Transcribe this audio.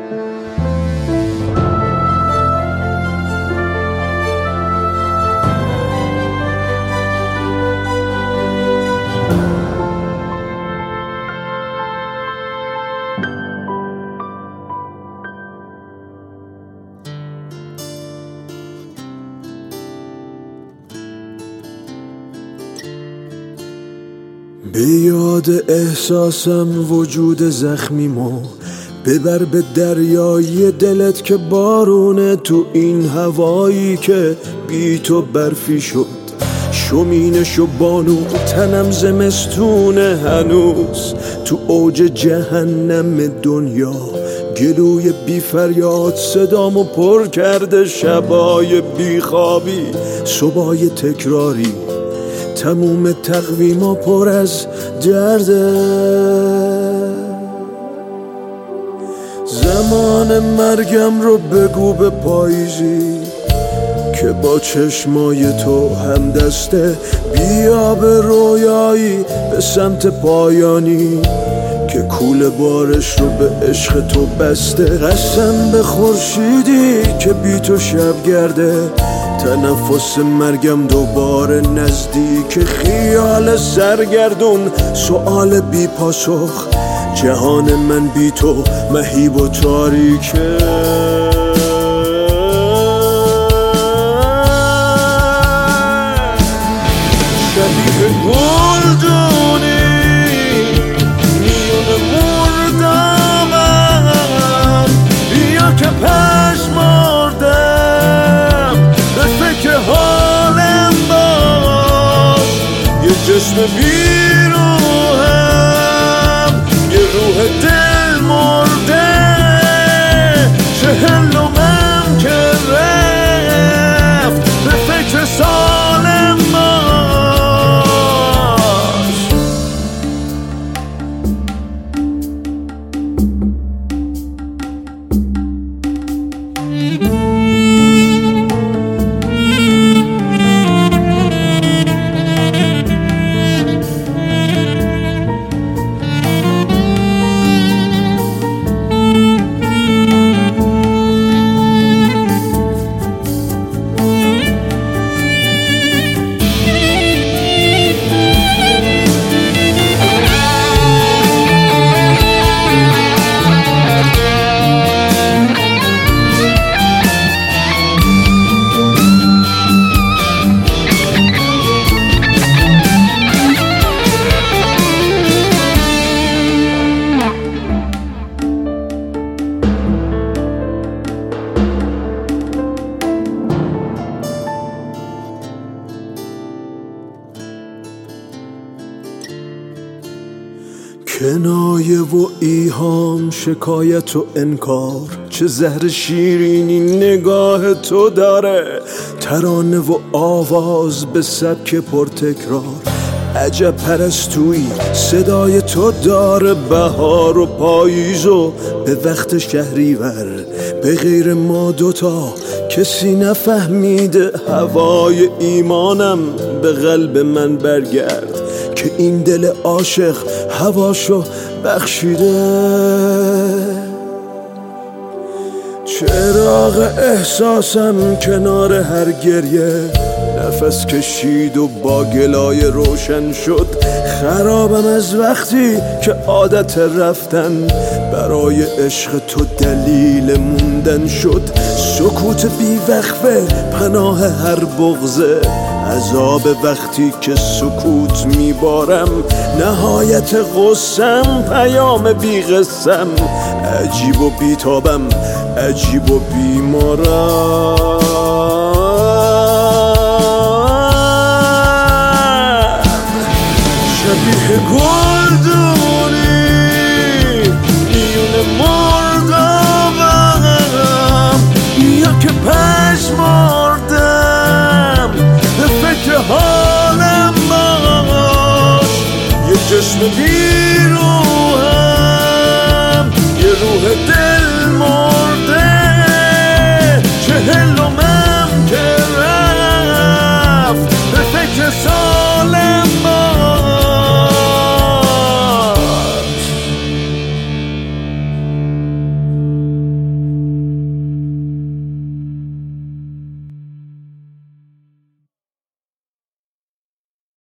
به یاد احساسم وجود زخمیمو ببر به دریای دلت که بارونه تو این هوایی که بی تو برفی شد شمینش و بانو تنم زمستونه هنوز تو اوج جهنم دنیا گلوی بی فریاد صدامو پر کرده شبای بی خوابی صبحای تکراری تموم تقویما پر از درده زمان مرگم رو بگو به پاییزی که با چشمای تو هم دسته بیا به رویایی به سمت پایانی که کوله بارش رو به عشق تو بسته قسم به خورشیدی که بی تو شب گرده تنفس مرگم دوباره نزدیک خیال سرگردون سؤال بی پاسخ جهان من بی تو مهیب و تاریکه شبیه گلدونی میون مردمم بیا که پشمردم به فکر حالم باش یه جسم بیروهم یه روح دل مرده 40 که رفت به فکر سالم باش کنایه و ایهام شکایت و انکار چه زهر شیرینی نگاه تو داره ترانه و آواز به سبک پرتکرار عجب پرستویی صدای تو داره بهار و پاییز و به وقت شهریور به غیر ما دوتا کسی نفهمیده هوای ایمانم به قلب من برگرد که این دل عاشق هواشو بخشیده چراغ احساسم کنار هر گریه نفس کشید و با گلای روشن شد خرابم از وقتی که عادت رفتن برای عشق تو دلیل موندن شد سکوت بی وقفه پناه هر بغضه عذاب وقتی که سکوت میبارم نهایت غصم پیام بی قسم عجیب و بیتابم عجیب و بیمارم شبیه گلدونی میون مردمم بیا که پشمردم به فکر حالم باش یه جسم